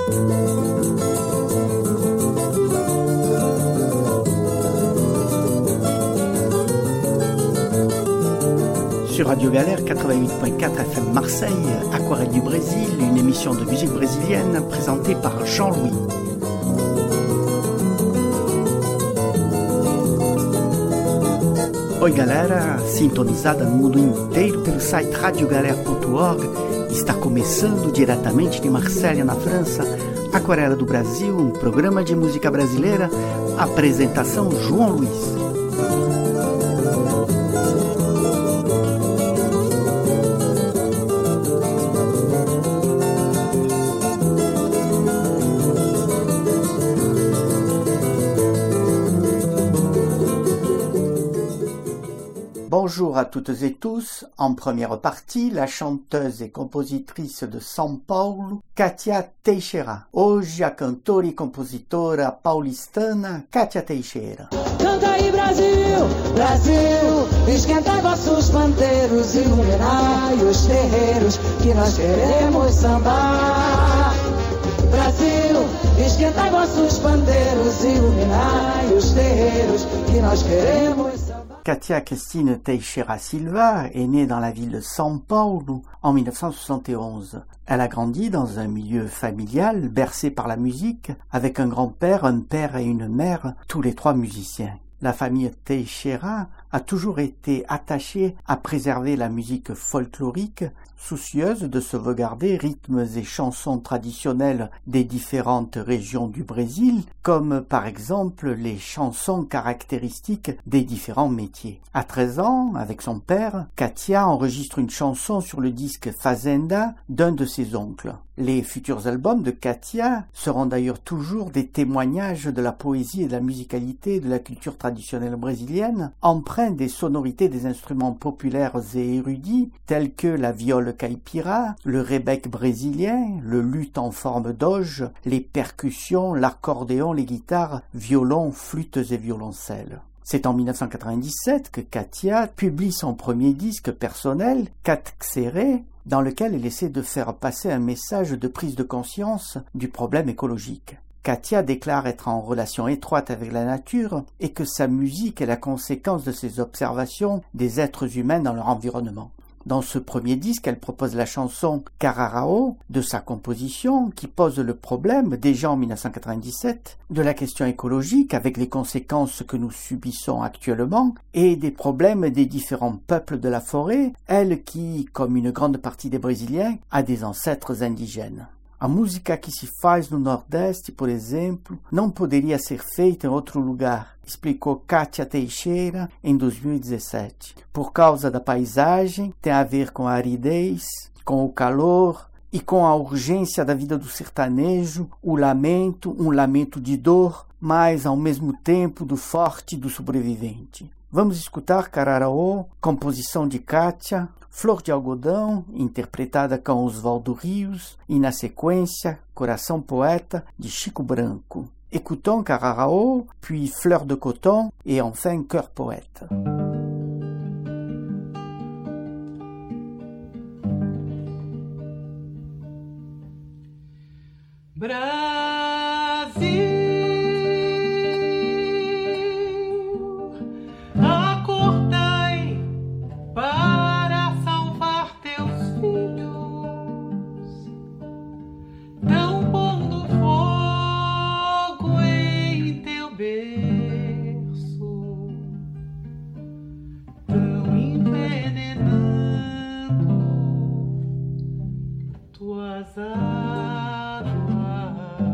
Sur Radio Galère 88.4 FM Marseille, Aquarelle du Brésil, une émission de musique brésilienne présentée par Jean-Louis. Oi galera, sintonizada no mundo inteiro pelo site radiogalera.org, está começando diretamente de Marselha, na França, Aquarela do Brasil, um programa de música brasileira, apresentação João Luiz. Bonjour à toutes et tous. En première partie, la chanteuse et compositrice de São Paulo, Kátia Teixeira. Hoje a cantora e compositora paulistana Kátia Teixeira. Canta aí Brasil, Brasil, esquenta vossos pandeiros, iluminai os terreiros que nós queremos sambar. Brasil, esquenta vossos pandeiros, iluminai os terreiros que nós queremos sambar. Kátia Christine Teixeira Silva est née dans la ville de São Paulo en 1971. Elle a grandi dans un milieu familial bercé par la musique, avec un grand-père, un père et une mère, tous les trois musiciens. La famille Teixeira a toujours été attachée à préserver la musique folklorique, soucieuse de sauvegarder rythmes et chansons traditionnelles des différentes régions du Brésil, comme par exemple les chansons caractéristiques des différents métiers. À 13 ans, avec son père, Kátia enregistre une chanson sur le disque Fazenda d'un de ses oncles. Les futurs albums de Kátia seront d'ailleurs toujours des témoignages de la poésie et de la musicalité de la culture traditionnelle brésilienne, empreints des sonorités des instruments populaires et érudits tels que la viole caipira, le rebec brésilien, le luth en forme d'auge, les percussions, l'accordéon, les guitares, violons, flûtes et violoncelles. C'est en 1997 que Kátia publie son premier disque personnel, Katxere, dans lequel elle essaie de faire passer un message de prise de conscience du problème écologique. Kátia déclare être en relation étroite avec la nature et que sa musique est la conséquence de ses observations des êtres humains dans leur environnement. Dans ce premier disque, elle propose la chanson Cararao de sa composition qui pose le problème, déjà en 1997, de la question écologique avec les conséquences que nous subissons actuellement et des problèmes des différents peuples de la forêt, elle qui, comme une grande partie des Brésiliens, a des ancêtres indigènes. A música que se faz no Nordeste, por exemplo, não poderia ser feita em outro lugar, explicou Kátia Teixeira em 2017. Por causa da paisagem, tem a ver com a aridez, com o calor e com a urgência da vida do sertanejo, o lamento, um lamento de dor, mas ao mesmo tempo do forte e do sobrevivente. Vamos escutar Cararaô, composição de Kátia, Flor de Algodão, interpretada com Oswaldo Rios, e na sequência, Coração Poeta, de Chico Branco. Écoutons Cararaô, puis Fleur de Coton, et enfin Cœur Poète. Brasil, para salvar teus filhos, tão pondo fogo em teu berço, tão envenenando tuas águas.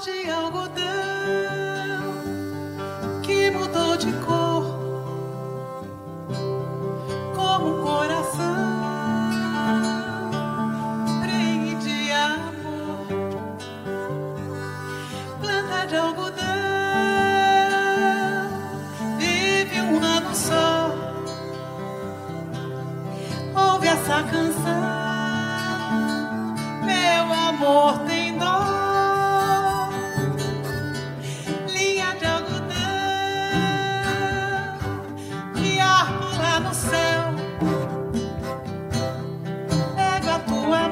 de algodão que mudou de cor, como um coração prenhe de amor. Planta de algodão vive um ano só. Ouve essa canção, meu amor tem dó. Linha de algodão que arma lá no céu. Pega a tua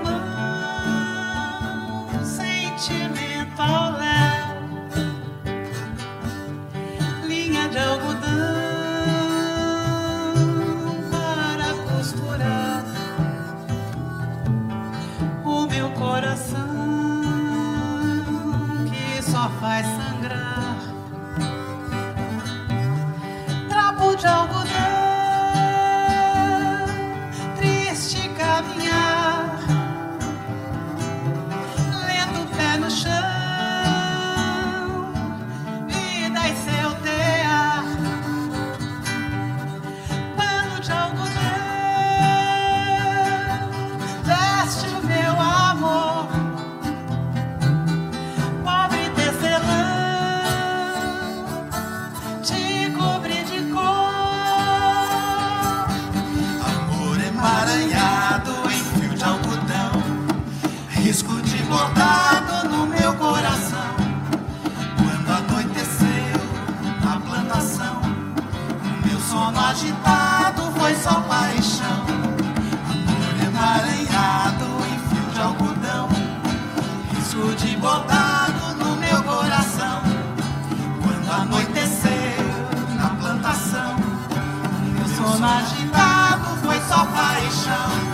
mão, sentimento ao léu. Linha de algodão para costurar o meu coração que só faz sangrar. Trapo de algodão, triste caminhar, lendo o pé no chão, vida e seu tear. Pano de algodão, veste o meu amor, pobre tecelão, te cobre de cor. Amor emaranhado em fio de algodão, risco de bordado no meu coração. Quando anoiteceu na plantação, o meu sono agitado foi só paixão. Amor emaranhado em fio de algodão, risco de bordado no meu coração. Quando anoiteceu na plantação, o meu sono agitado foi só paixão.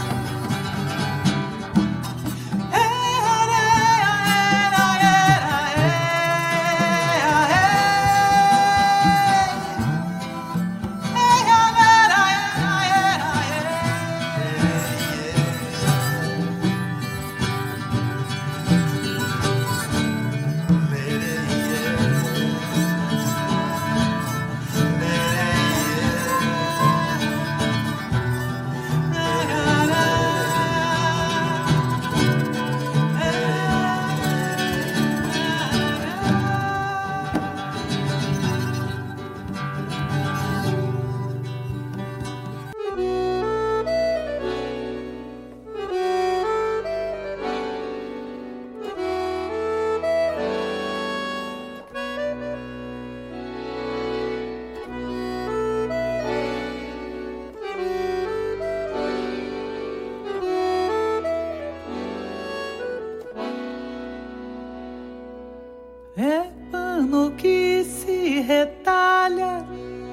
É pano que se retalha,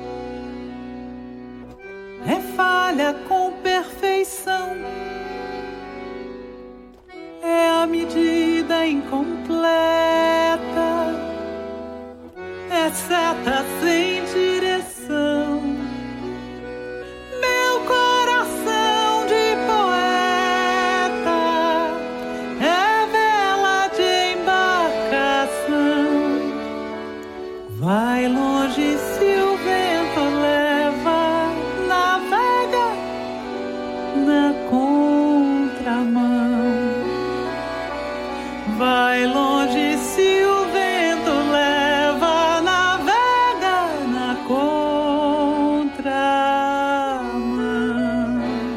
é falha com perfeição, é a medida incompleta, é seta sem direção. Meu coração de poeta é vela de embarcação. Vai longe se o vento leva, navega na contramão. Vai longe se o vento leva, navega na contramão.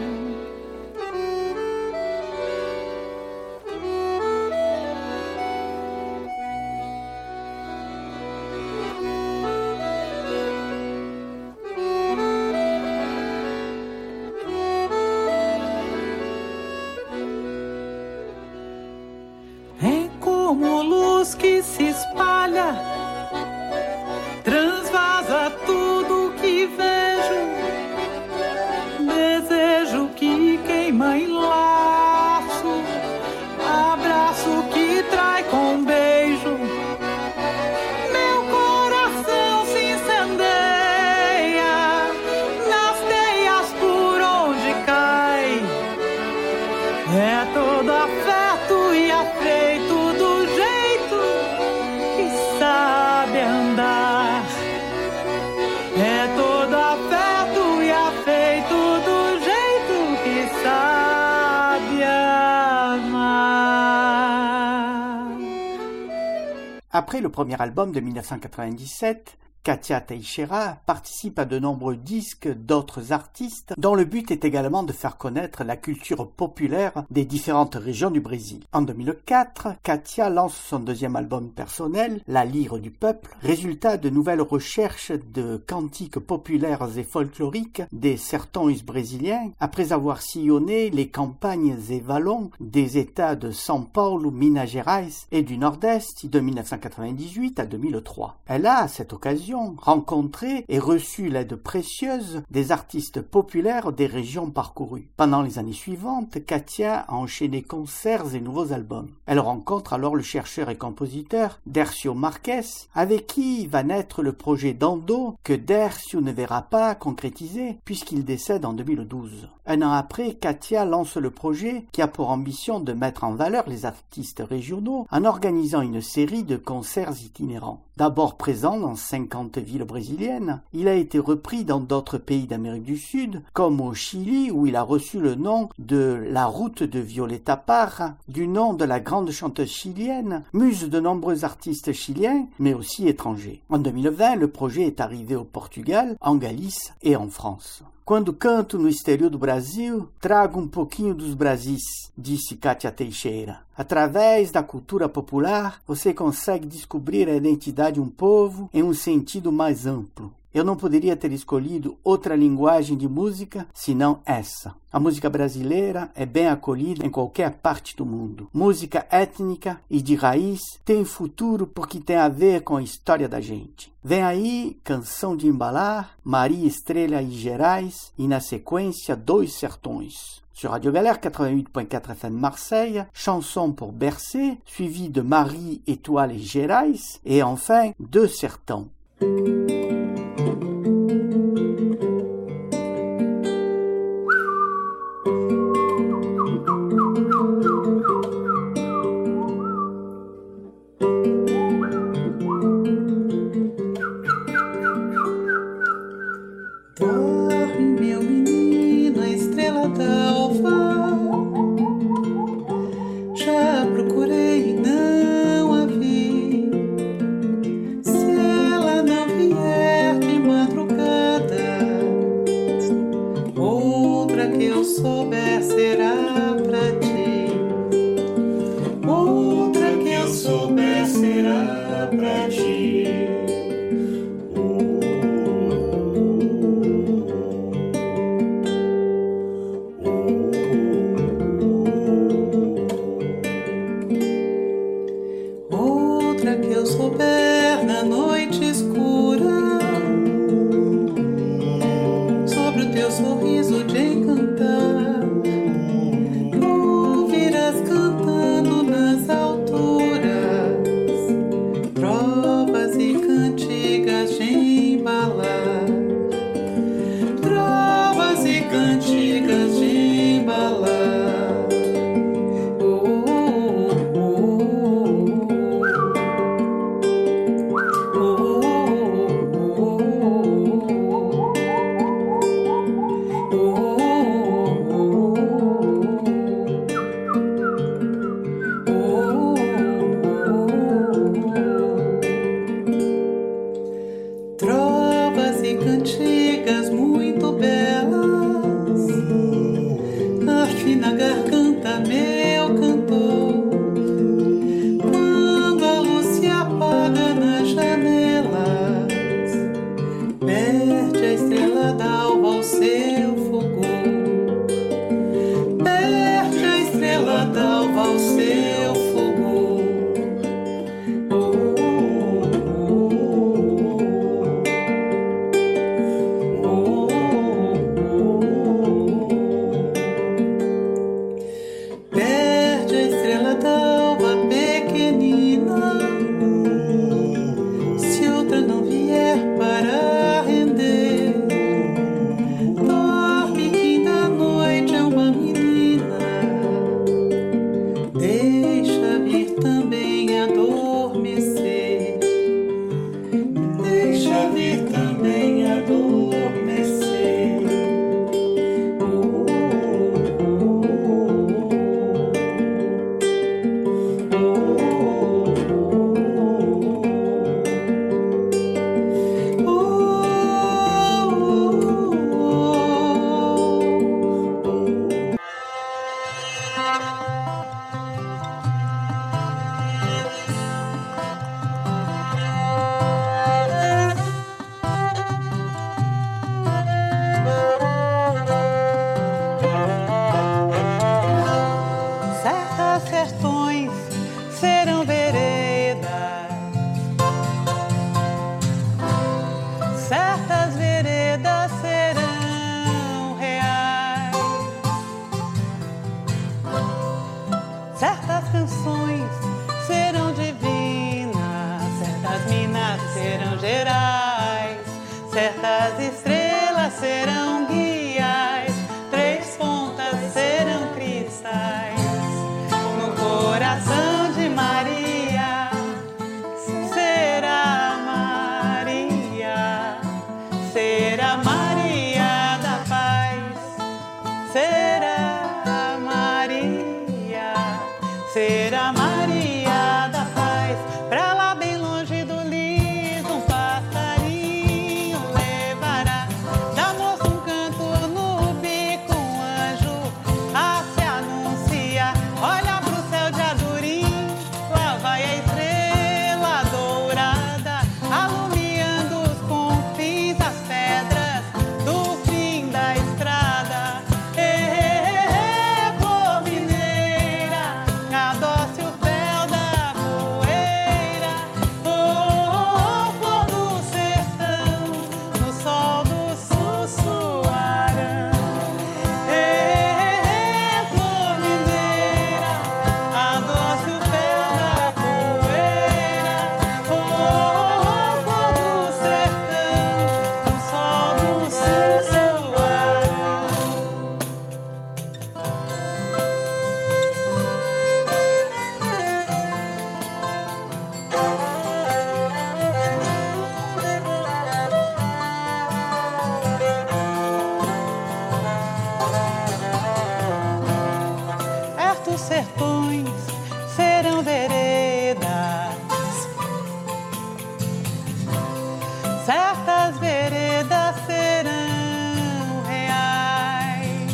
É como luz que se espalha, transvasa tudo que vejo, desejo que queima em laço, abraço que trai com beijo. Meu coração se incendeia nas teias por onde cai. É todo afeto e afeito do jeito Après le premier album de 1997, Katia Teixeira participe à de nombreux disques d'autres artistes dont le but est également de faire connaître la culture populaire des différentes régions du Brésil. En 2004, Katia lance son deuxième album personnel, La Lyre du Peuple, résultat de nouvelles recherches de cantiques populaires et folkloriques des sertões brésiliens, après avoir sillonné les campagnes et vallons des États de São Paulo, Minas Gerais et du Nord-Est de 1998 à 2003. Elle a, à cette occasion, rencontré et reçu l'aide précieuse des artistes populaires des régions parcourues. Pendant les années suivantes, Katia a enchaîné concerts et nouveaux albums. Elle rencontre alors le chercheur et compositeur Dercio Marques, avec qui va naître le projet Dando, que Dercio ne verra pas concrétiser puisqu'il décède en 2012. Un an après, Katia lance le projet qui a pour ambition de mettre en valeur les artistes régionaux en organisant une série de concerts itinérants. D'abord présent dans 50 villes brésiliennes, il a été repris dans d'autres pays d'Amérique du Sud, comme au Chili où il a reçu le nom de La Route de Violeta Parra, du nom de la grande chanteuse chilienne, muse de nombreux artistes chiliens, mais aussi étrangers. En 2020, le projet est arrivé au Portugal, en Galice et en France. Quando canto no exterior do Brasil, trago pouquinho dos Brasis, disse Katia Teixeira. Através da cultura popular, você consegue descobrir a identidade de um povo em sentido mais amplo. Eu não poderia ter escolhido outra linguagem de música senão essa. A música brasileira é bem acolhida em qualquer parte do mundo. Música étnica e de raiz tem futuro porque tem a ver com a história da gente. Vem aí Canção de Embalar, Maria Estrela e Gerais e na sequência Dois Sertões. Sur Radio Galère 88.4 FM Marseille, chanson pour bercer, suivi de Marie, Étoile et Gerais, et enfin Deux Sertões. serão gerais, certas estrelas serão guias, três pontas serão cristais. No coração de Maria será Maria, será Maria da paz, será Maria, será Maria da paz. Pra lá bem longe do lido um passarinho levará da moça um canto no bico, um anjo a se anunciar. Olha pro céu de azurim, lá vai a estrela dourada, alumiando os confins, as pedras do fim da estrada. Flor mineira, adoce o fel da poeira. Flor do sertão, no sol do sussuarão. Flor mineira, adoce o fel da poeira. Flor do sertão, no sol do sussuarão. Certos sertões serão veredas, certas veredas serão reais,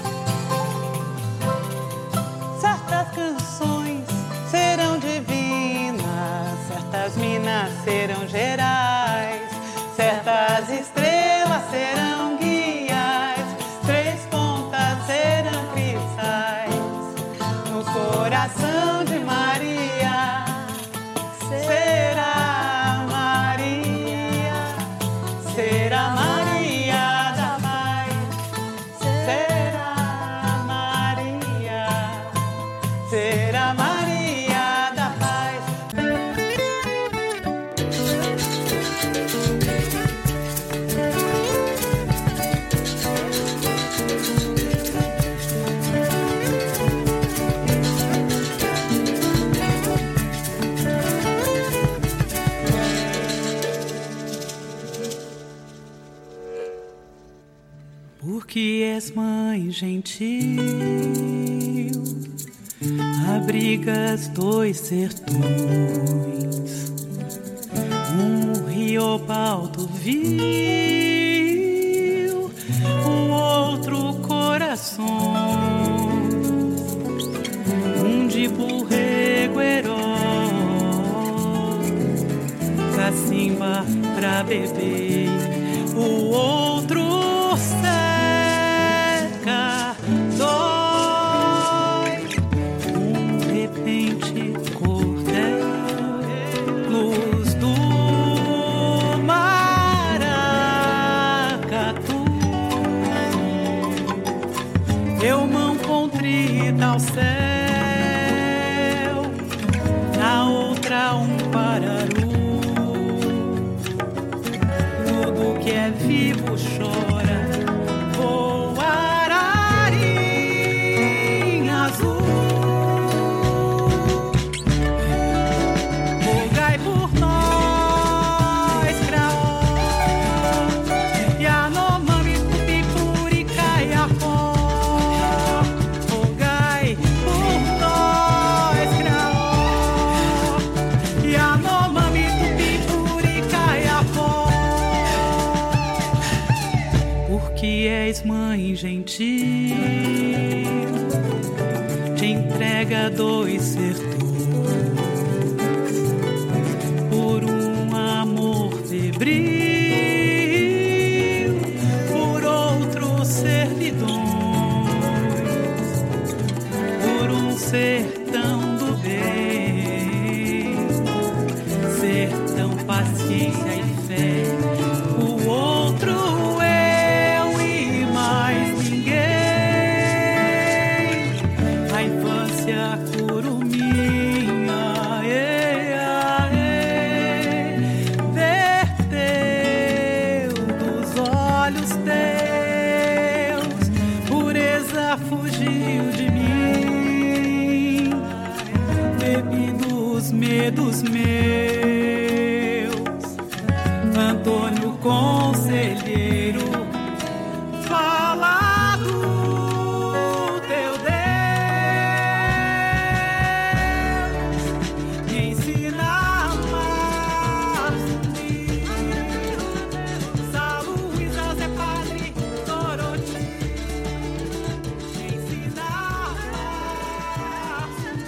certas canções serão divinas, certas minas serão gerais, certas estrelas serão guias, três pontas serão cristais. No coração de Maria será Maria, será Maria da paz, será Maria, será Maria da paz. Porque és mãe gentil, abrigas dois sertões, um riobalto vil, o outro corações, um de borrego herói, cacimba pra beber, o outro seca, dói, um repente cordel, luz do maracatu, eu mão contrita ao céu, na outra um pararu, tudo que é vivo chora. Ararinha azul, rogai por nós, Craó, Yanomami, Tupipuri, Caiapó. Rogai por nós, Craó, Yanomami, Tupipuri, Caiapó. Porque és mãe gentil, te entrega dois sertões por um amor febril, por outro servidões, por um sertão do bem, sertão paciência e fé, o outro eu e mais ninguém, a infância curumim. os medos meus. Antônio Conselheiro, fala do teu Deus, me ensina a amar. São Luís, José Padre, Doroti, me ensina a amar.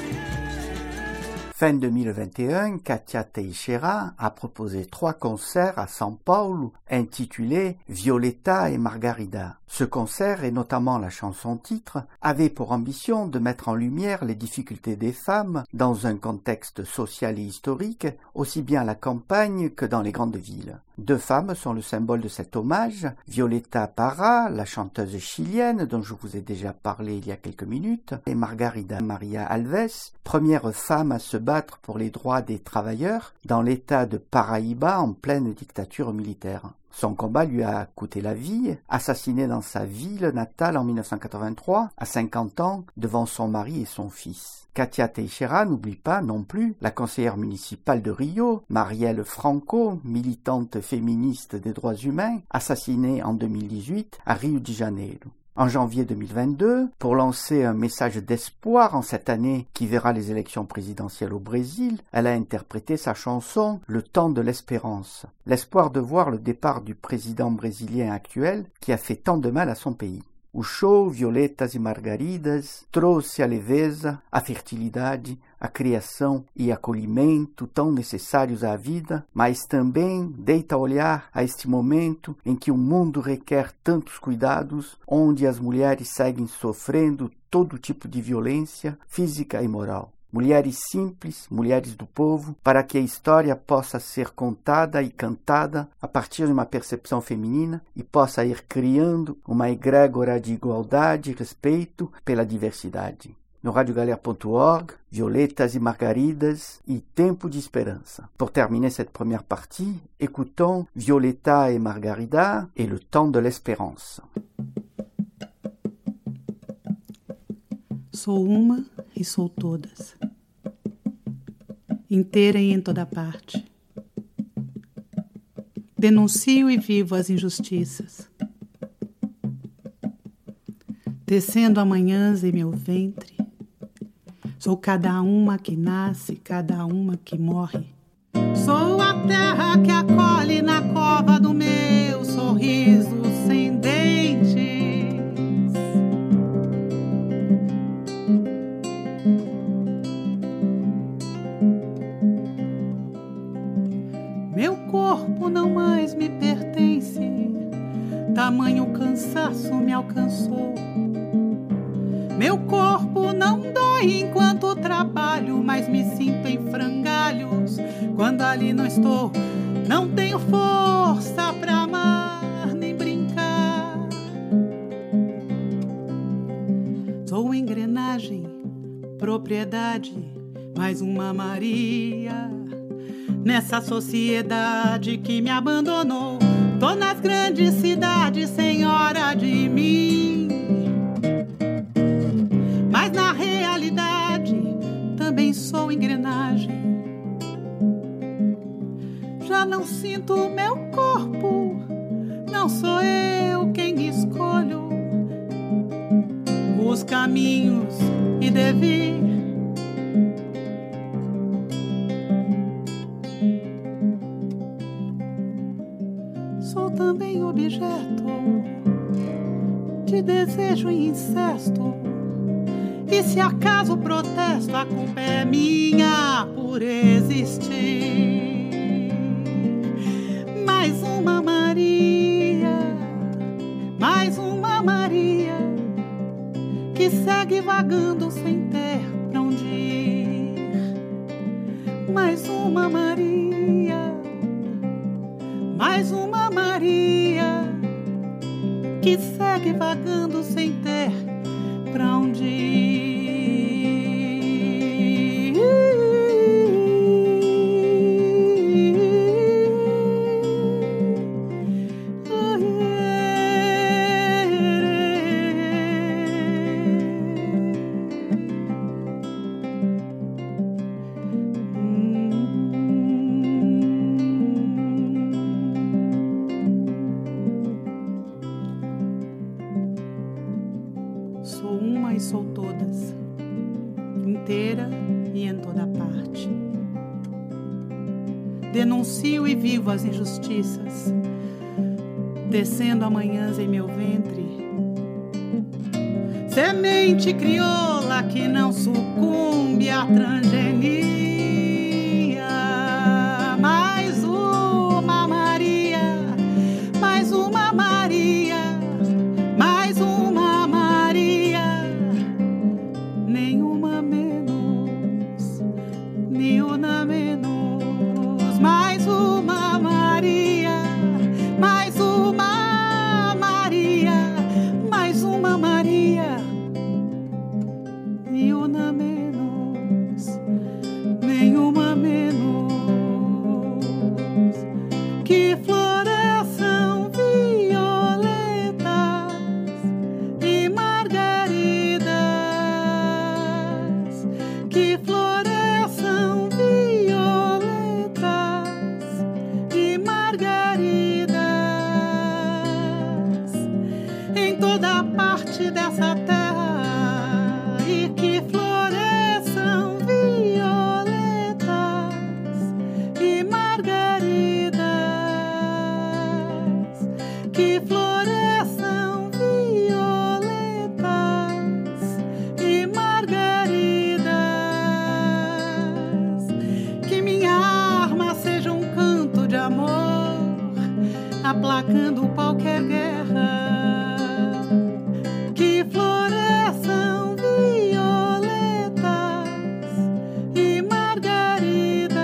Fin 2021, Katia Teixeira a proposé 3 concerts à São Paulo intitulés Violeta et Margarida. Ce concert, et notamment la chanson-titre, avait pour ambition de mettre en lumière les difficultés des femmes dans un contexte social et historique, aussi bien à la campagne que dans les grandes villes. 2 femmes sont le symbole de cet hommage, Violeta Parra, la chanteuse chilienne dont je vous ai déjà parlé il y a quelques minutes, et Margarida Maria Alves, première femme à se battre pour les droits des travailleurs dans l'état de Paraíba en pleine dictature militaire. Son combat lui a coûté la vie, assassinée dans sa ville natale en 1983, à 50 ans, devant son mari et son fils. Katia Teixeira n'oublie pas non plus la conseillère municipale de Rio, Marielle Franco, militante féministe des droits humains, assassinée en 2018 à Rio de Janeiro. En janvier 2022, pour lancer un message d'espoir en cette année qui verra les élections présidentielles au Brésil, elle a interprété sa chanson « Le temps de l'espérance », l'espoir de voir le départ du président brésilien actuel qui a fait tant de mal à son pays. O show Violetas e Margaridas trouxe a leveza, a fertilidade, a criação e acolhimento tão necessários à vida, mas também deita olhar a este momento em que o mundo requer tantos cuidados, onde as mulheres seguem sofrendo todo tipo de violência física e moral. Mulheres simples, mulheres do povo, para que a história possa ser contada e cantada a partir de uma percepção feminina e possa ir criando uma egrégora de igualdade e respeito pela diversidade. No radiogalère.org, Violetas e Margaridas e Tempo de Esperança. Pour terminer cette première partie, écoutons Violeta et Margarida et le temps de l'espérance. Sou uma e sou todas, inteira e em toda parte. Denuncio e vivo as injustiças, tecendo amanhãs em meu ventre. Sou cada uma que nasce, cada uma que morre. Sou a terra que acolhe na cova do meu sorriso sem dentes. Meu corpo não mais me pertence, tamanho cansaço me alcançou. Meu corpo não dói enquanto trabalho, mas me sinto em frangalhos quando ali não estou. Não tenho força pra amar nem brincar. Sou engrenagem, propriedade, mais uma Maria nessa sociedade que me abandonou. Tô nas grandes cidades, senhora de mim, mas na realidade também sou engrenagem. Já não sinto meu corpo, não sou eu quem escolho os caminhos e devir. Sou também objeto de desejo e incesto. E se acaso protesto, a culpa é minha por existir. Mais uma Maria, mais uma Maria, que segue vagando sem ter pra onde ir. Mais uma Maria, mais uma Maria, que segue vagando sem ter pra onde ir. arte. Denuncio e vivo as injustiças, descendo amanhãs em meu ventre. Semente crioula que não sucumbe à transgenia. Mais uma Maria, mais uma Maria, mais uma Maria. Nenhuma menos, nenhuma menos. Mais uma Maria, mais uma Maria, mais uma Maria. Nenhuma menos, nenhuma menos. Que floresçam violetas e margaridas. Que floresçam violetas e margaridas em toda parte dessa terra. E que floresçam violetas e margaridas. Que floresçam violetas e margaridas. Que minha arma seja um canto de amor, aplacando qualquer guerra. Que floresçam violetas e margaridas.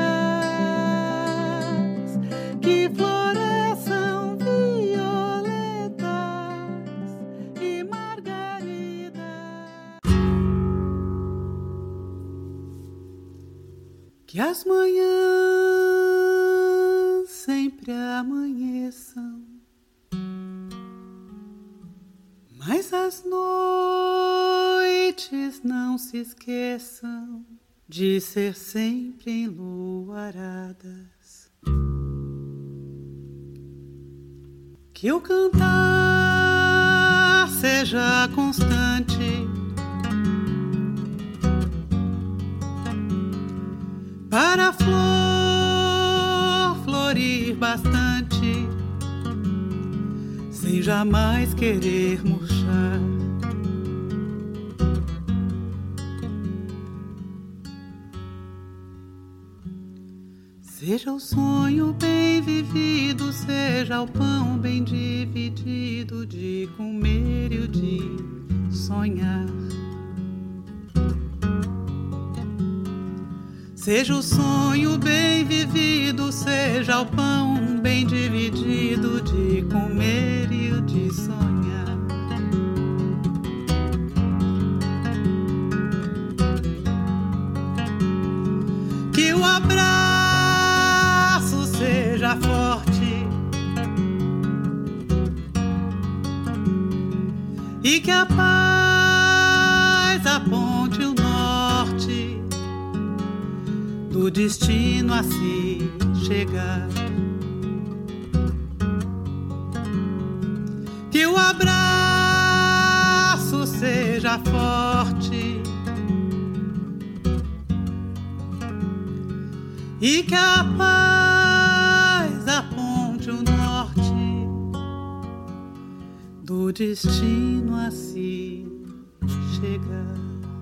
Que floresçam violetas e margaridas. Que as manhãs sempre amanheçam, mas as noites não se esqueçam de ser sempre enluaradas. Que o cantar seja constante, para a flor florir bastante, sem jamais querer murchar. Seja o sonho bem vivido, seja o pão bem dividido, de comer e o de sonhar. Seja o sonho bem vivido, seja o pão bem dividido, de comer e o de sonhar. Que o abraço seja forte e que a paz aponte o norte do destino a se chegar. Que o abraço seja forte e que a paz aponte o norte do destino a se chegar.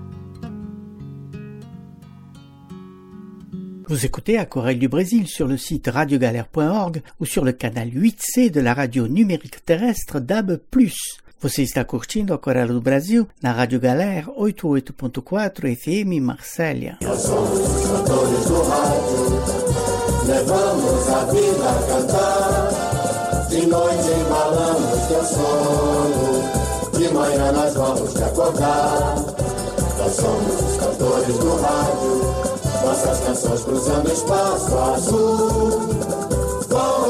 Vous écoutez Aquarelle du Brésil sur le site radiogalère.org ou sur le canal 8C de la radio numérique terrestre DAB+. Você está curtindo Aquarelle do Brasil na Rádio Galère 88.4 FM Marsella. Nós somos os cantores do rádio, levamos a vida a cantar. De noite embalamos teu sono, de manhã nós vamos te acordar. Nós somos os cantores do rádio, nossas canções cruzando espaço azul. Vão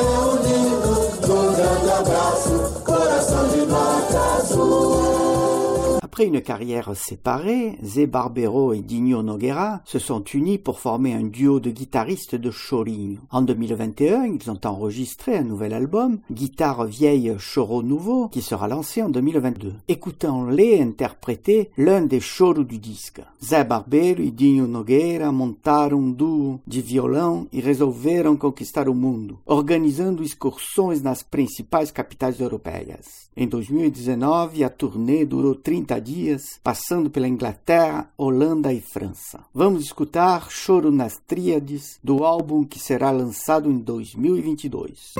reunidos num grande abraço, coração de nota azul. Après une carrière séparée, Zé Barbero et Dinho Nogueira se sont unis pour former un duo de guitaristes de chorinho. En 2021, ils ont enregistré un nouvel album, Guitare vieille, choro nouveau, qui sera lancé en 2022. Écoutons-les interpréter l'un des choros du disque. Zé Barbero e Dinho Nogueira montaram um duo de violão e resolveram conquistar o mundo, organizando excursões nas principais capitais europeias. Em 2019, a turnê durou 30 dias, passando pela Inglaterra, Holanda e França. Vamos escutar Choro nas Tríades, do álbum que será lançado em 2022.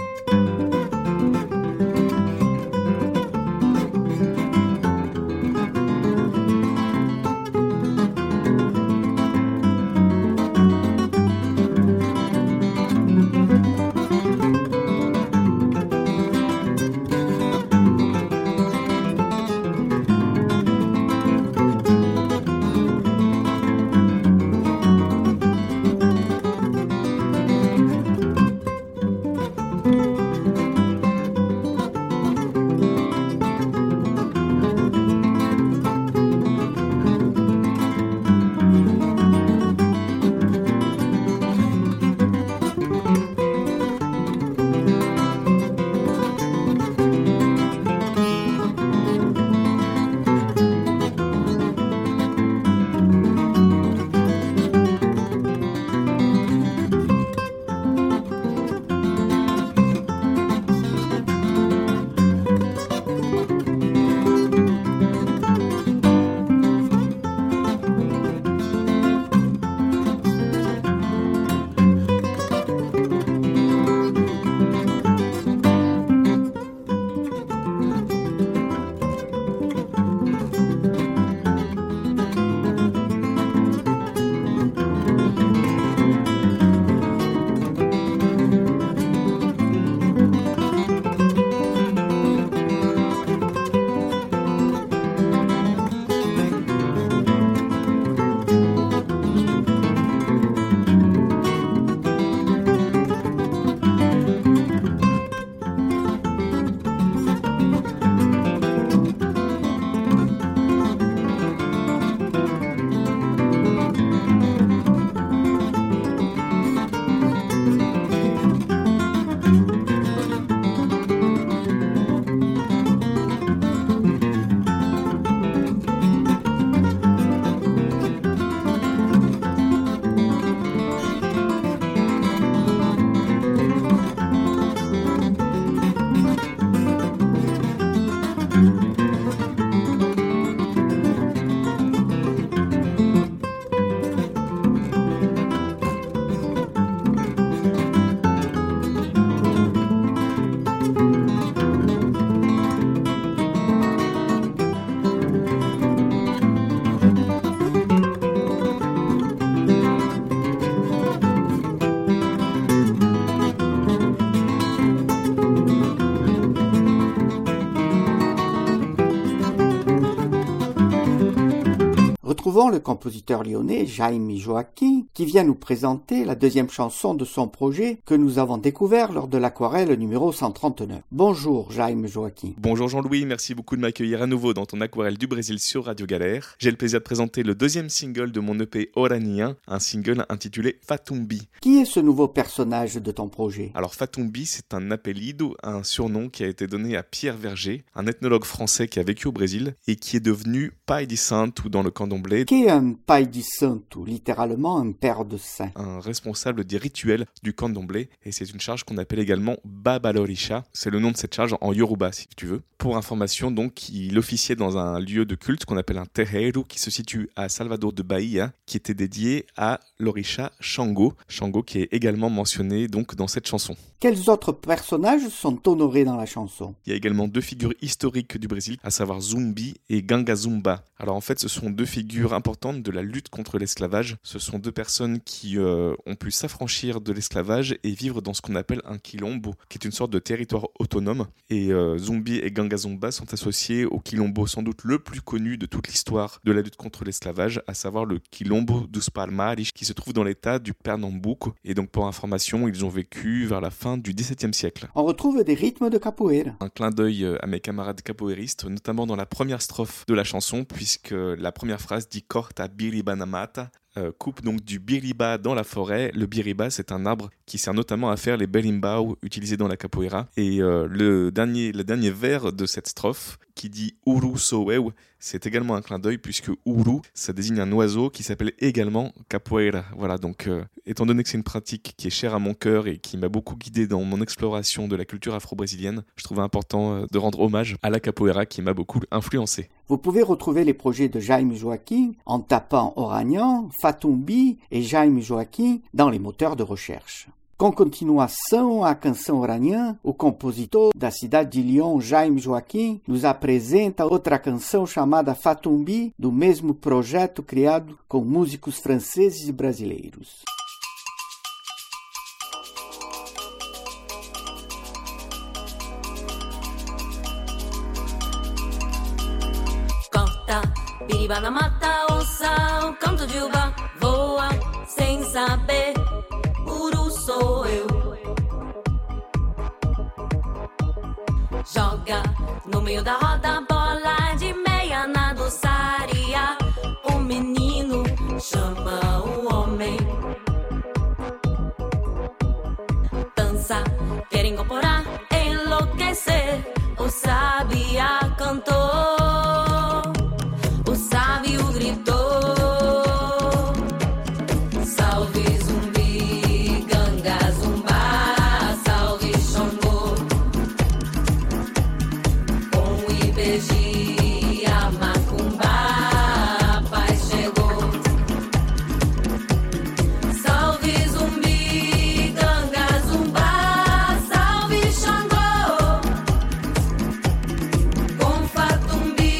Retrouvons le compositeur lyonnais Jaime Joaquim qui vient nous présenter la deuxième chanson de son projet que nous avons découvert lors de l'aquarelle numéro 139. Bonjour Jaime Joaquim. Bonjour Jean-Louis, merci beaucoup de m'accueillir à nouveau dans ton aquarelle du Brésil sur Radio Galère. J'ai le plaisir de présenter le deuxième single de mon EP Oraninha, un single intitulé Fatumbi. Qui est ce nouveau personnage de ton projet? Alors Fatumbi, c'est un apelido, un surnom qui a été donné à Pierre Verger, un ethnologue français qui a vécu au Brésil et qui est devenu Pai de Santo dans le candomblé. Qui est un Pai de Santo, littéralement un père de saint? Un responsable des rituels du candomblé, et c'est une charge qu'on appelle également Babalorisha. C'est le nom de cette charge en Yoruba, si tu veux. Pour information, donc, il officiait dans un lieu de culte qu'on appelle un terreiro, qui se situe à Salvador de Bahia, qui était dédié à l'Orisha Shango. Shango qui est également mentionné donc dans cette chanson. Quels autres personnages sont honorés dans la chanson? Il y a également deux figures historiques du Brésil, à savoir Zumbi et Ganga Zumba. Alors en fait, ce sont deux figures importantes de la lutte contre l'esclavage. Ce sont deux personnes qui ont pu s'affranchir de l'esclavage et vivre dans ce qu'on appelle un quilombo, qui est une sorte de territoire autonome. Et Zumbi et Ganga Zumba sont associés au quilombo sans doute le plus connu de toute l'histoire de la lutte contre l'esclavage, à savoir le quilombo dos Palmares, qui se trouve dans l'état du Pernambuco. Et donc pour information, ils ont vécu vers la fin du XVIIe siècle. On retrouve des rythmes de capoeira. Un clin d'œil à mes camarades capoeiristes, notamment dans la première strophe de la chanson, puisque la première phrase dit Corta biriba na mata, coupe donc du biriba dans la forêt. Le biriba, c'est un arbre qui sert notamment à faire les berimbau utilisés dans la capoeira. Et le dernier vers de cette strophe qui dit Uru soeu, c'est également un clin d'œil puisque Uru, ça désigne un oiseau qui s'appelle également capoeira. Voilà, donc étant donné que c'est une pratique qui est chère à mon cœur et qui m'a beaucoup guidé dans mon exploration de la culture afro-brésilienne, je trouvais important de rendre hommage à la capoeira qui m'a beaucoup influencé. Vous pouvez retrouver les projets de Jaime Joaquim en tapant Oragnan, Fatumbi et Jaime Joaquim dans les moteurs de recherche. Com continuação à canção Oragnan, o compositor da cidade de Lyon, Jaime Joaquim, nos apresenta outra canção chamada Fatumbi, do mesmo projeto criado com músicos franceses e brasileiros. Biriba na mata, ouça o canto de uva, voa sem saber, Uru sou eu. Joga no meio da roda, bola de meia na doçaria. O menino chama o homem. Dança, quer incorporar, enlouquecer. O sabiá cantou. O sábio gritou, salve Zumbi, Ganga, Zumba, salve Xangô, com o Ibeji, a Macumba, a paz chegou. Salve Zumbi, Ganga, Zumba, salve Xangô, com Fatumbi.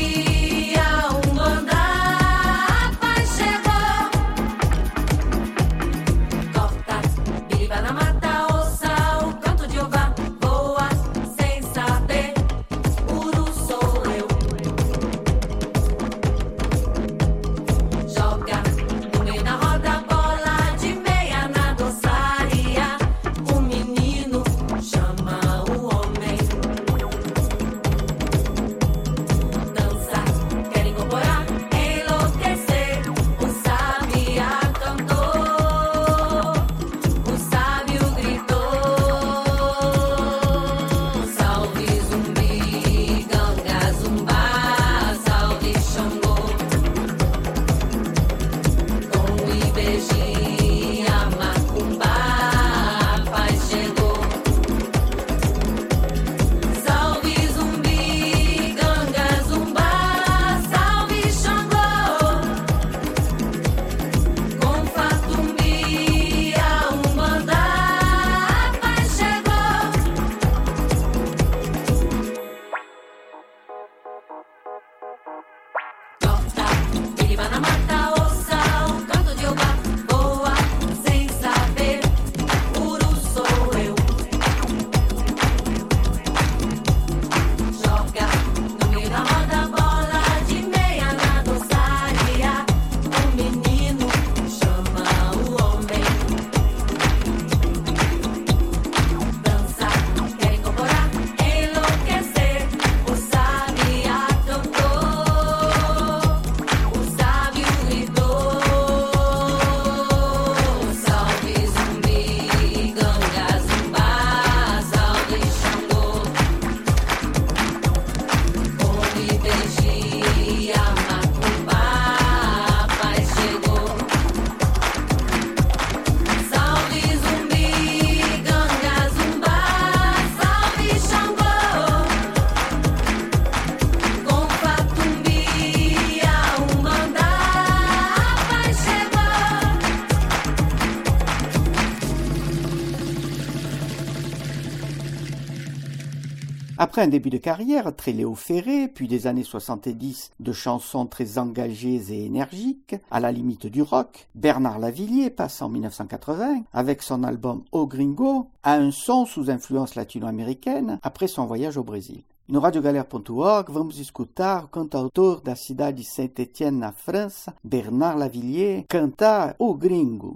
Après un début de carrière très Léo Ferré, puis des années 70 de chansons très engagées et énergiques, à la limite du rock, Bernard Lavilliers passe en 1980, avec son album O Gringo, à un son sous influence latino-américaine après son voyage au Brésil. No radiogalera.org vamos escutar o cantautor da cidade de Saint-Étienne, na França, Bernard Lavilliers, cantar O Gringo.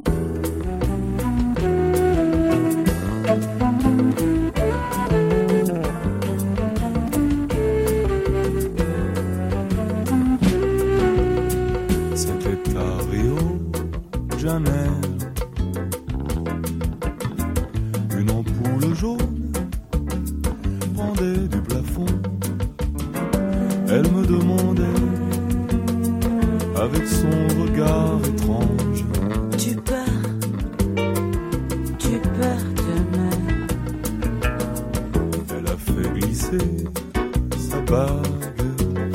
avec son regard étrange. Tu peurs demain. Elle a fait glisser sa bague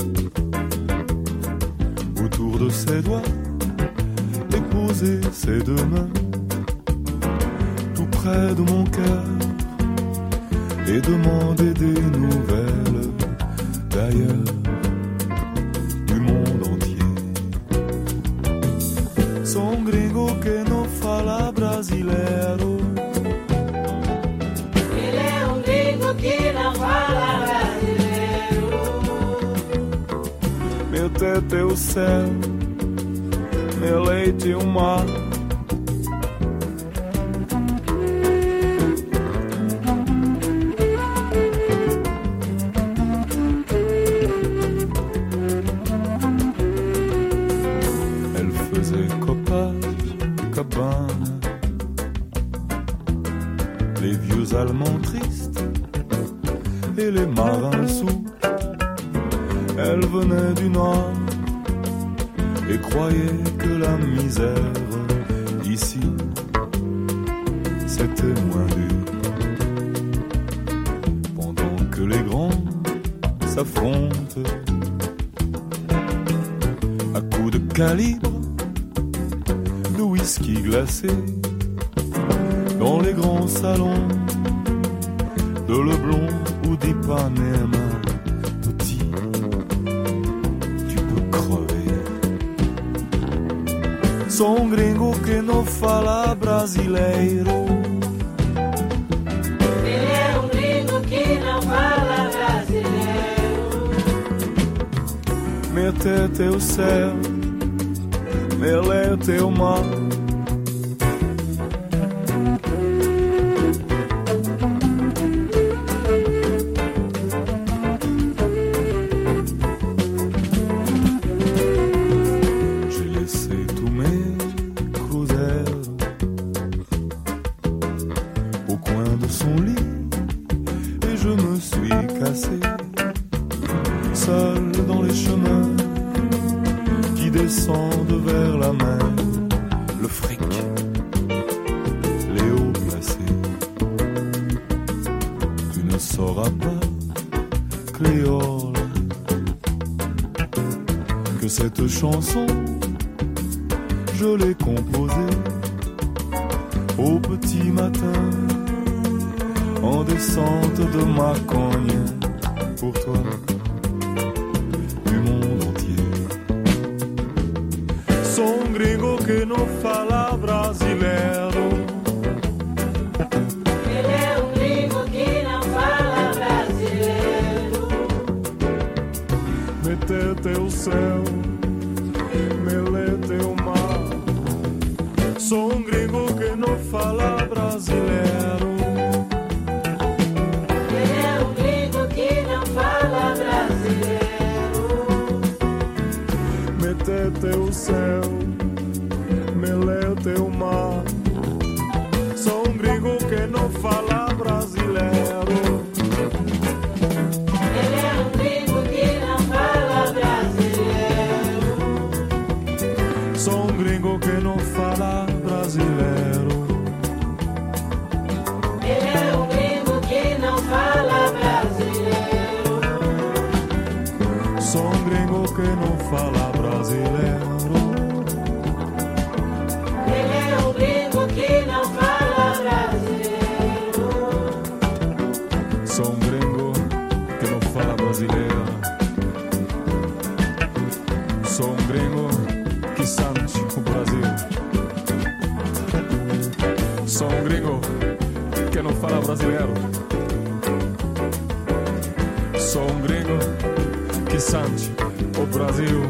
autour de ses doigts et poser ses deux mains tout près de mon cœur et demander des nouvelles d'ailleurs, du monde entier. Son gringo que não fala brasileiro. Ele é gringo que não fala brasileiro. Meu teto é o céu, meu leite é o mar. Elle faisait Copacabana, les vieux Allemands tristes et les marins sous. Elle venait du nord et croyait que la misère ici c'était moins dur. Pendant que les grands s'affrontent à coups de calibre, de whisky glacé dans les grands salons de Leblon ou d'Ipanema. Sou gringo que não fala brasileiro. Ele é gringo que não fala brasileiro. Minha teta é o céu, meu leite é o mar. Cette chanson, je l'ai composée au petit matin, en descente de ma cogne, pour toi, du monde entier. Sou gringo que não fala brasileiro. Ele é gringo que não fala brasileiro. Metete o céu, melete o mar. Sou gringo que não fala brasileiro. Ele é gringo que não fala brasileiro. Metete o céu, melete o mar. Sou gringo que não fala brasileiro. Ele é gringo que não fala brasileiro. Sou gringo que não fala brasileiro. Ele é gringo que não fala brasileiro. Sou gringo que não fala brasileiro. Ele é gringo que não fala brasileiro. Sou gringo que não fala brasileiro. Sou gringo que sente o Brasil. Sou gringo que não fala brasileiro. Sou gringo que sente o Brasil.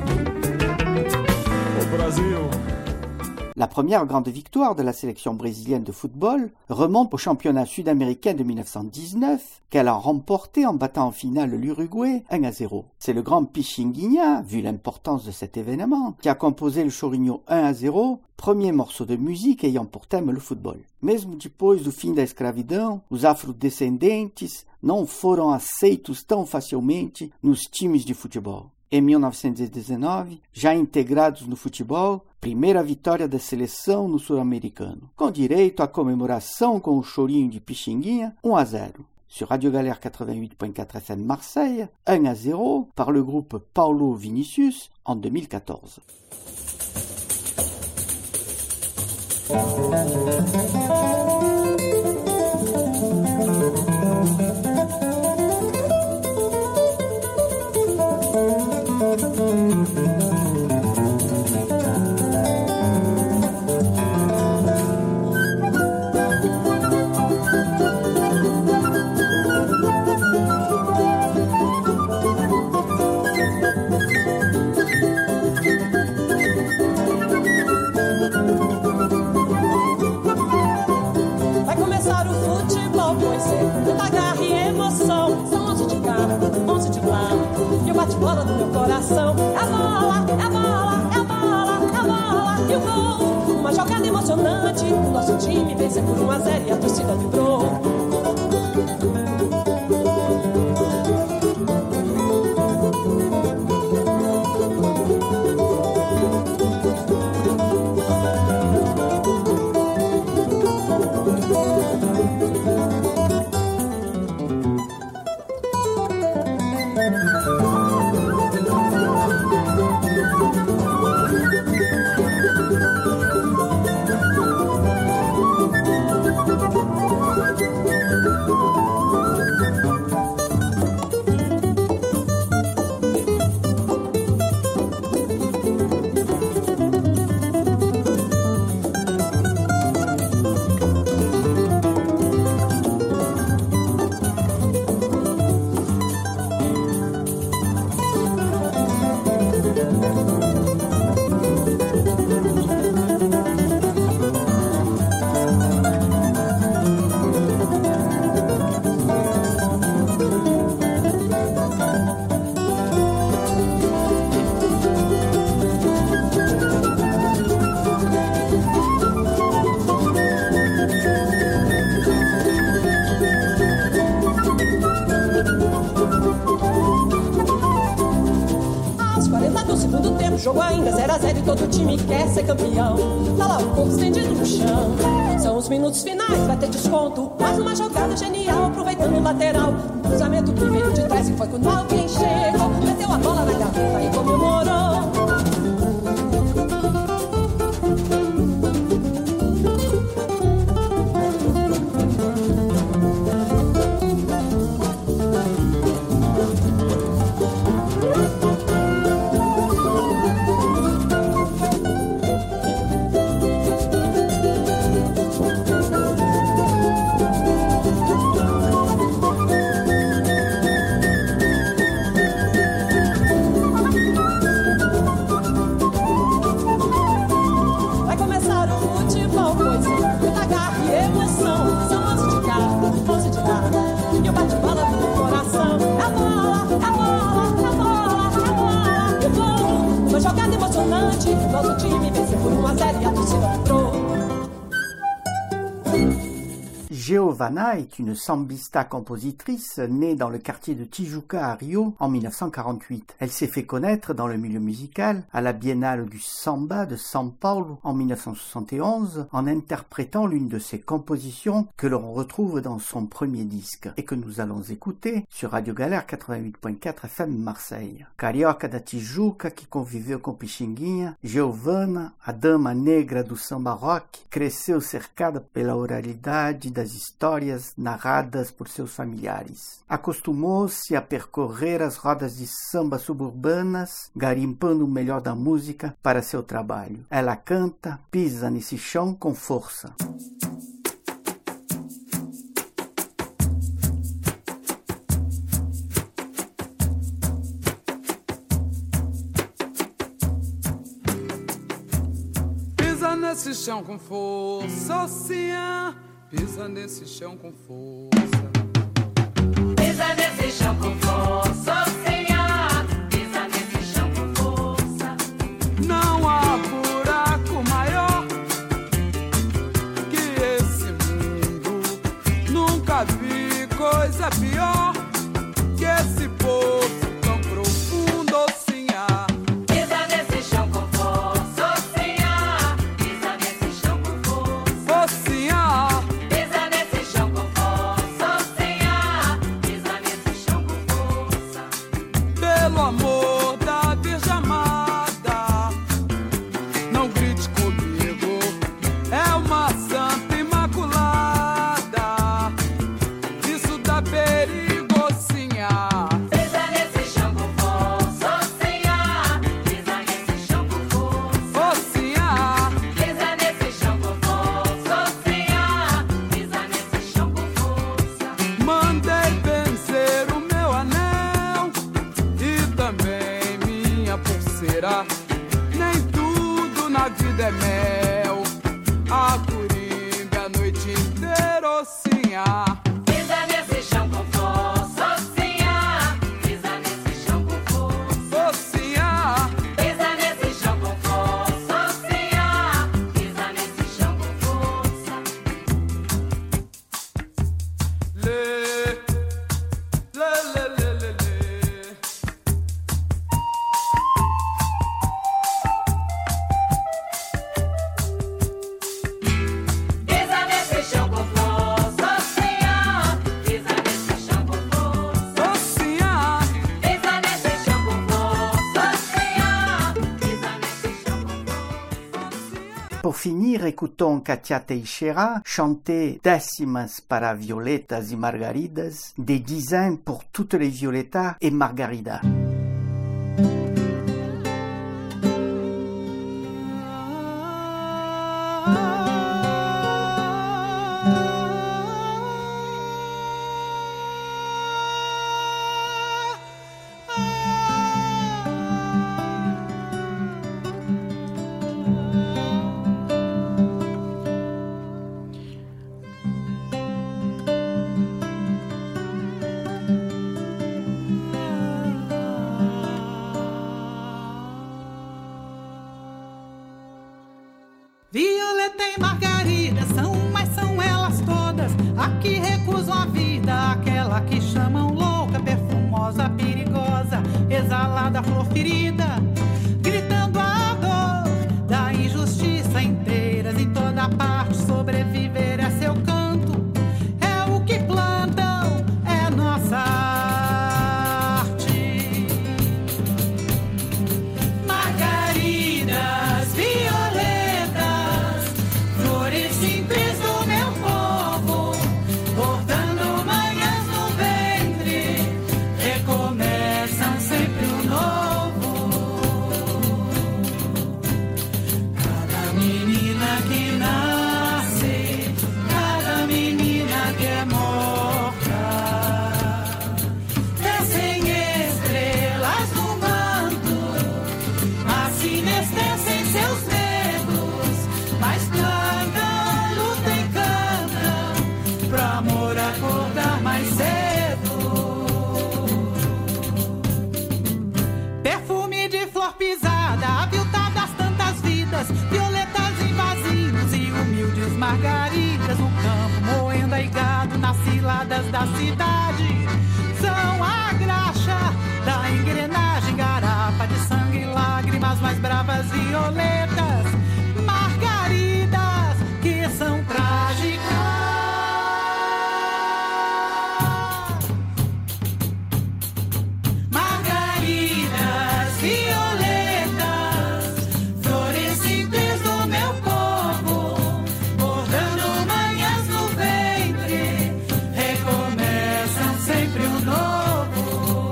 O Brasil. La première grande victoire de la sélection brésilienne de football remonte au championnat sud-américain de 1919 qu'elle a remporté en battant en finale l'Uruguay 1-0. C'est le grand Pichinguinha, vu l'importance de cet événement, qui a composé le chorinho 1-0, premier morceau de musique ayant pour thème le football. Mesmo depois do fim da escravidão, os afrodescendentes não foram aceitos tão facilmente nos times de futebol. Em 1919, já integrados no futebol, primeira vitória da seleção no Sul-Americano, com direito à comemoração com o chorinho de Pixinguinha, 1-0. Sur Radio Galère 88.4 FM Marseille, 1-0 par le groupe Paulo Vinicius en 2014. Vai começar o futebol, pois é, muita garra e emoção. São 11 de cá, 11 de lá, e o bate-bola do meu coração. É a bola, é a bola, é a bola, é a bola, e o gol. Uma jogada emocionante, o nosso time venceu por 1-0 e a torcida vibrou. Jogo ainda 0-0 e todo time quer ser campeão. Tá lá o corpo estendido no chão. São os minutos finais, vai ter desconto. Mais uma jogada genial, aproveitando o lateral. Cruzamento que veio de trás e foi com alguém chegou. Meteu a bola na gaveta e comemorou. Nosso time venceu por 1-0 e a torcida vibrou. Giovanna est une sambista-compositrice née dans le quartier de Tijuca à Rio en 1948. Elle s'est fait connaître dans le milieu musical à la Biennale du Samba de São Paulo en 1971 en interprétant l'une de ses compositions que l'on retrouve dans son premier disque et que nous allons écouter sur Radio Galère 88.4 FM Marseille. Carioca da Tijuca que conviveu com Pixinguinha, Giovanna, a dama negra do samba rock, cresceu cercada pela oralidade das histórias narradas por seus familiares. Acostumou-se a percorrer as rodas de samba suburbanas, garimpando o melhor da música para seu trabalho. Ela canta, pisa nesse chão com força. Pisa nesse chão com força, oceano. Pisa nesse chão com força. Pisa nesse chão com força, oceano. Pisa nesse chão com força. Não há buraco maior que esse mundo. Nunca vi coisa pior que esse poço tão profundo, oceano. é mel. A curimba a noite inteira, ocinha. Pisa nesse chão com força, ocinha. Pisa nesse chão com força, Ocinha, pisa nesse chão com força, ocinha. Pisa nesse chão com força. lê, lê, lê, lê, lê, lê. Pisa nesse chão com força, ocinha. Pisa nesse chão com força. Ocinha, Pisa nesse chão com força, ocinha. Pisa nesse chão com força. Pour finir, écoutons Katia Teixeira chanter Décimas para Violetas y Margaridas, des dizaines pour toutes les Violetas et Margaridas. Violeta e Margarida são, mas são elas todas. A que recusam a vida, aquela que chamam louca, perfumosa, perigosa, exalada, flor ferida, gritando a dor da injustiça inteiras em toda parte. Sobreviver é seu canto, é o que plantam, é nossa arte. Margaridas, violetas, flores simples do meu povo, bordando manhãs no ventre, recomeçam sempre o novo. Cada menina que nasce, cada menina que é morta, descem estrelas no manto, assim descem seus dedos, mas plantam, lutam e cantam, pro amor acordar mais cedo. Perfume de flor pisada, aviltadas tantas vidas, violetas em vasinhos e humildes margaridas no campo, moendo e gado nas ciladas da cidade. São a graxa da engrenagem, garapa de sangue e lágrimas mais bravas, violetas, margaridas que são trágicas. Margaridas, violetas, flores simples do meu povo, bordando manhãs no ventre, recomeçam sempre o novo.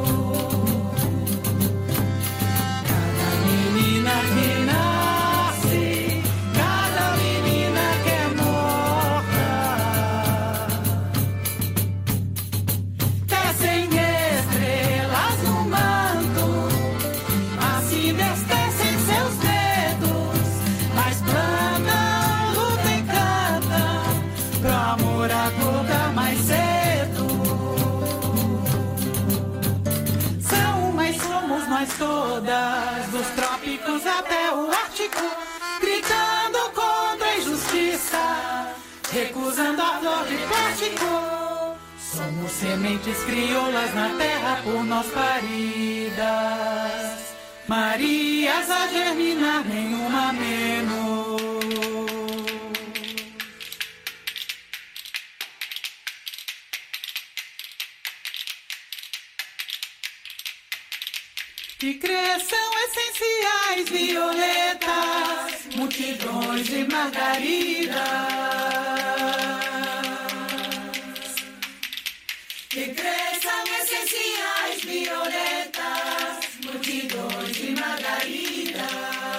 Cada menina que nasce, cada menina que é morta, descem estrelas no manto, assim descem seus dedos, mas plantam, lutam e cantam, pro amor acordar mais cedo. São, mas somos nós todas, dos trópicos até o Ártico, gritando contra a injustiça, recusando a flor de plástico. Somos sementes crioulas na terra por nós paridas, Marias a germinar, nenhuma menos. Que cresçam essenciais violetas, multidões de margaridas. Que cresçam essenciais violetas, multidões de margaridas.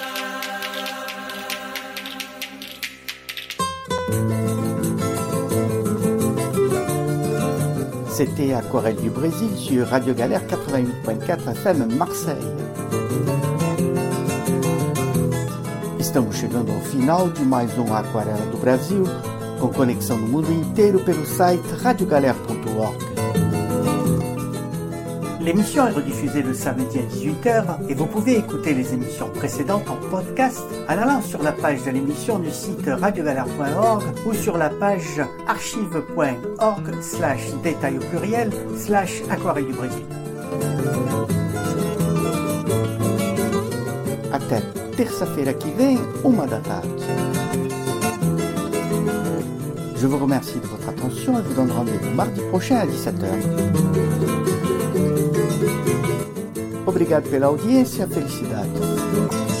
C'était Aquarelle du Brésil sur Radio Galère 88.4 FM Marseille. Estamos chegando ao final de mais um Aquarela do Brasil, com conexão no mundo inteiro pelo site radiogalère.org. L'émission est rediffusée le samedi à 18h et vous pouvez écouter les émissions précédentes en podcast en allant sur la page de l'émission du site radiogalère.org ou sur la page archive.org/détail au pluriel/aquarelle du Brésil. Até terça-feira que vem, 1h. Je vous remercie de votre attention et vous donne rendez-vous mardi prochain à 17h. Obrigado pela audiência, felicidades.